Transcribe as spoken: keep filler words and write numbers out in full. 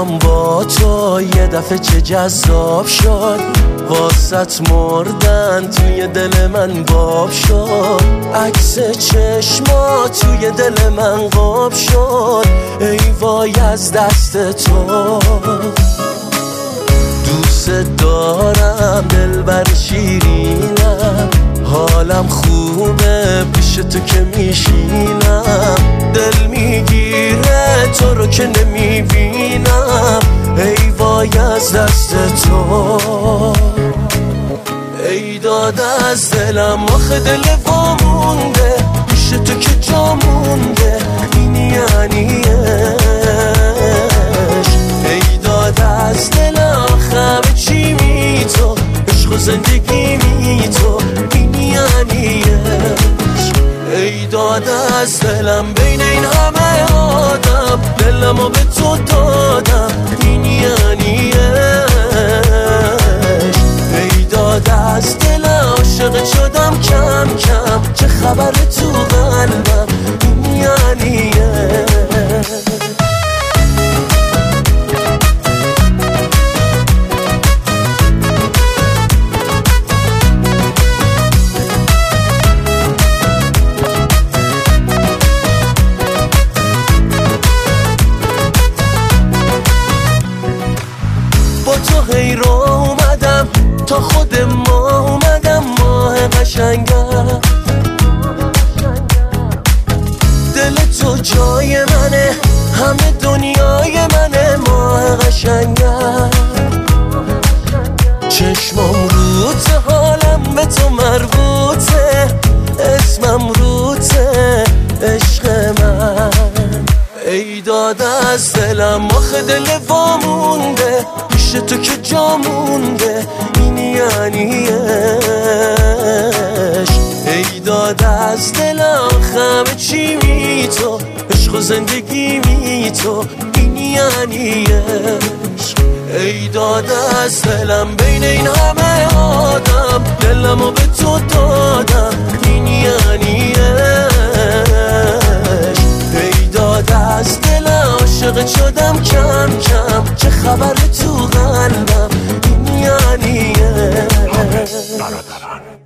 دنیام با تو یه دفعه چه جذاب شد، واسط مردن توی دل من باب شد، عکس چشما توی دل من قاب شد، ای وای از دست تو. دوست دارم دلبر شیرینم، حالم خوبه پیش تو که میشینم، دل میگیره تو رو که نمیبینم، ای وای از دست تو. ای داد از دلم آخه دل وامونده، پیش تو که جا مونده، این یعنی عشق. ای داد از دلم آخه به چی می تو، عشق و زندگی می تو، این یعنی عشق. ای داد از دلم بین این همه آدم، دلمو به تو دادم، این یعنی عشق. ای داد از دلم عاشق شدم کم کم، چه خبر تو قلبم، این یعنی عشق. با تو هی رو اومدم تا خود ما اومدم، ماه قشنگم، دل تو جای منه، همه دنیای منه، ماه قشنگم. چشمم روته، حالم به تو مربوطه، اسمم روته، عشق من. ای داد از دلم آخه دل وامونده، پیش تو که جا مونده، این یعنی عشق. ای داد از دلم آخه به چی می تو، عشق و زندگی می تو، این یعنی عشق. ای داد از دلم بین این همه آدم، دلمو به تو دادم، این یعنی عشق. ای داد از دلم عاشق شدم کم کم، چه خبر تو قلبم، این یعنی عشق.